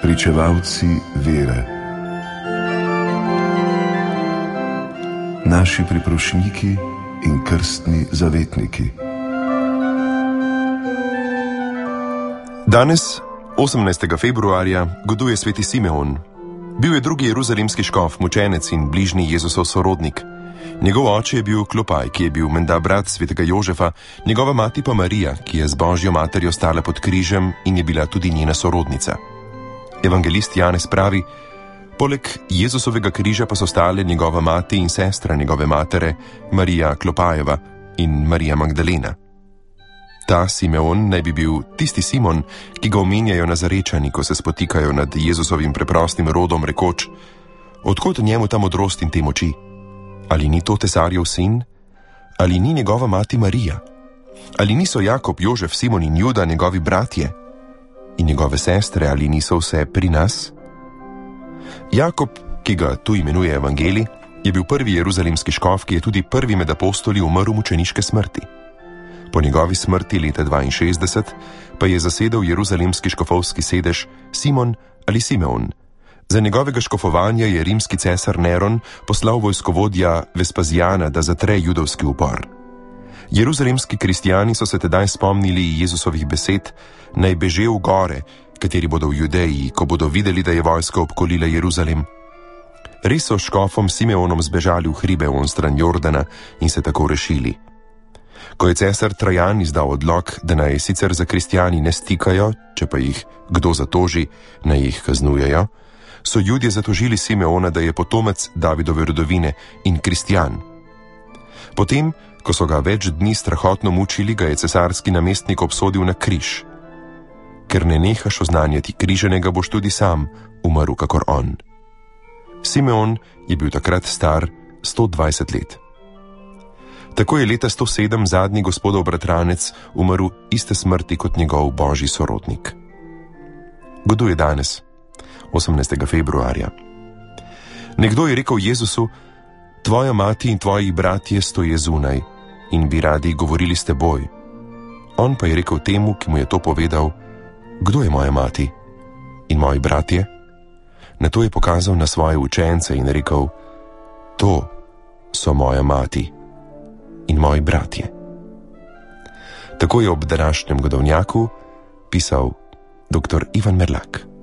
pričevalci vere, naši priprošniki in krstni zavetniki. Danes, 18. februarja, goduje sveti Simeon. Bil je drugi jeruzalemski škof, mučenec in bližnji Jezusov sorodnik. Njegov oče je bil Klopaj, ki je bil menda brat svetega Jožefa, njegova mati pa Marija, ki je z Božjo materjo stala pod križem in je bila tudi njena sorodnica. Evangelist Janez pravi: poleg Jezusovega križa pa so stale njegova mati in sestra njegove matere, Marija Klopajeva in Marija Magdalena. Ta Simeon naj bi bil tisti Simon, ki ga omenjajo Nazarečani, ko se spotikajo nad Jezusovim preprostim rodom, rekoč: odkot njemu ta modrost in te moči? Ali ni to tesarjev sin? Ali ni njegova mati Marija? Ali niso Jakob, Jožef, Simon in Juda njegovi bratje? In njegove sestre, ali niso vse pri nas? Jakob, ki ga tu imenuje Evangelij, je bil prvi jeruzalemski škof, ki je tudi prvi med apostoli umrl mučeniške smrti. Po njegovi smrti leta 62 pa je zasedel jeruzalemski škofovski sedež Simon ali Simeon. Za njegovega škofovanja je rimski cesar Neron poslal vojskovodja Vespazijana, da zatre judovski upor. Jeruzalemski kristijani so se tedaj spomnili Jezusovih besed, naj beže v gore, kateri bodo v Judeji, ko bodo videli, da je vojska obkolila Jeruzalem. Res so škofom Simeonom zbežali v hribe onstran Jordana in se tako rešili. Ko je cesar Trajan izdal odlok, da naj sicer za kristijani ne stikajo, če pa jih kdo zatoži, naj jih kaznujejo, so Judje zatožili Simeona, da je potomec Davidove rodovine in kristijan. Potem, ko so ga več dni strahotno mučili, ga je cesarski namestnik obsodil na križ. Ker ne nehaš oznanjati križanega, boš tudi sam umrl kakor on. Simeon je bil takrat star 120 let. Tako je leta 107 zadnji gospodov bratranec umrl iste smrti kot njegov božji sorodnik. Goduje danes, 18. februarja. Nekdo je rekel Jezusu: tvoja mati in tvoji bratje stoje zunaj in bi radi govorili s teboj. On pa je rekel temu, ki mu je to povedal: kdo je moja mati in moji bratje? Nato je pokazal na svoje učence in rekel: to so moja mati in moji bratje. Tako je ob današnjem godovnjaku pisal dr. Ivan Merlak.